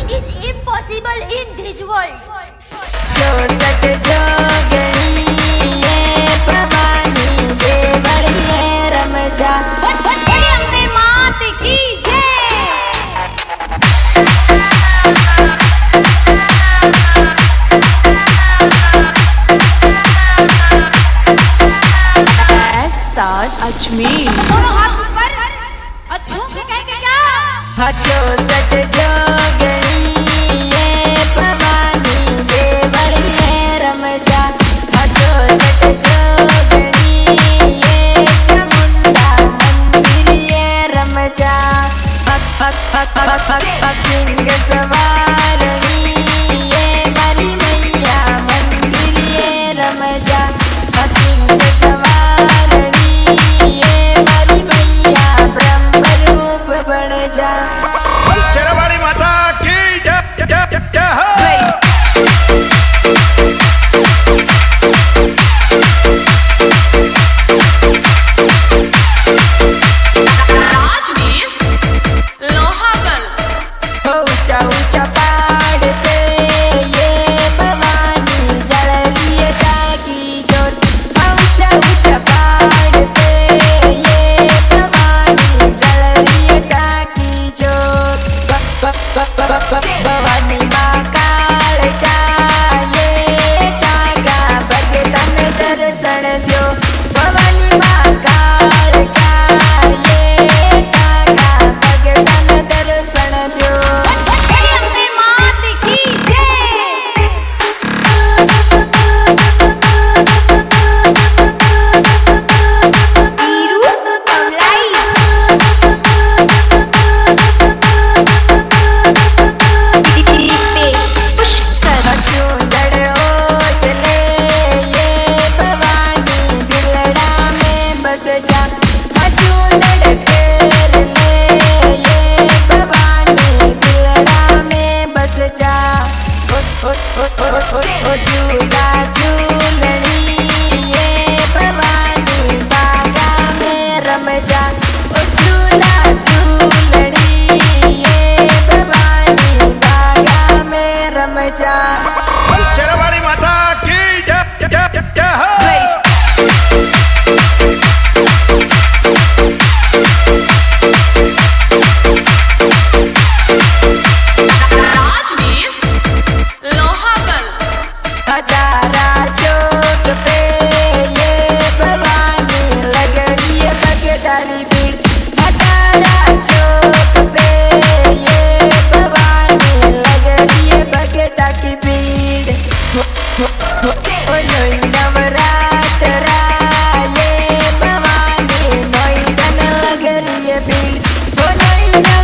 Nothing is impossible in this world. जो सट जोगणी ये भवानी देवल में रम जा। अम्बे मात की जय। स्टार अजमेर। दोनों हाथ ऊपर और झूम के कहेंगे क्या? जो सट जोगणी ये भवानी देवल में रम जा। जो सट जोगणी ये चामुंडा मंदिर ये रम जा। सिंह सवारणी ये मारी मैया मंदिर ये रम जा। सिंह सवारणी ये मारी मैया ब्रह्म रूप बन जा। शेरावाली माता की जय जय जय हो। राजवीर लोहागल। ऊंचा ऊंचा पहाड़ पे ये भवानी जल लिए ताकि जोत। ऊंचा ऊंचा पहाड़ पे ये भवानी जल लिए ताकि जोत। भवानी माँ कालिका ये काका भगतन दर्शन दो। भवानी माँ कालिका ये काका भगतन दर्शन दो। अम्बे मात की जय। वीरू कमलाई। दीपेश पुष्कर। चूंदड़ ओटले ये भवानी दिलड़ा में बस जा। चूंदड़ केर ले ये भवानी दिलड़ा में बस जा। झूला झूलनी ये भवानी बागा में रम जा। झूला झूलनी ये भवानी बागा में रम जा। शेरावाली माता की जय जय जय हो। राजवीर लोहागल। हजारा चौक पे ये भवानी लगड़ी है भगतानी भीड़। हजारा चौक पे ये भवानी लगड़ी है भगता की भीड़। नोई नवरात्रा ये भवानी नोई धन लगड़ी है भीड़। नोई